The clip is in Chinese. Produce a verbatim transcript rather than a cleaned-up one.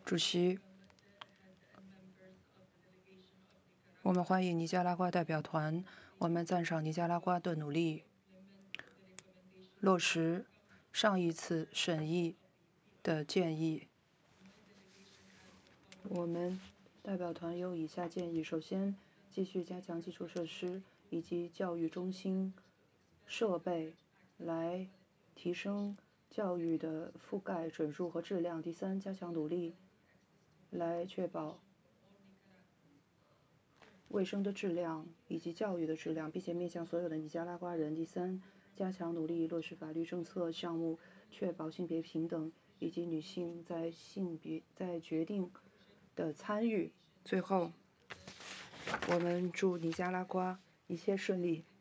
主席，我们欢迎尼加拉瓜代表团，我们赞赏尼加拉瓜的努力，落实上一次审议的建议。我们代表团有以下建议：首先，继续加强基础设施以及教育中心设备，来提升教育的覆盖准入和质量。第三，加强努力来确保卫生的质量以及教育的质量，并且面向所有的尼加拉瓜人。第三，加强努力落实法律政策项目，确保性别平等以及女性在性别在决定的参与。最后，我们祝尼加拉瓜一切顺利。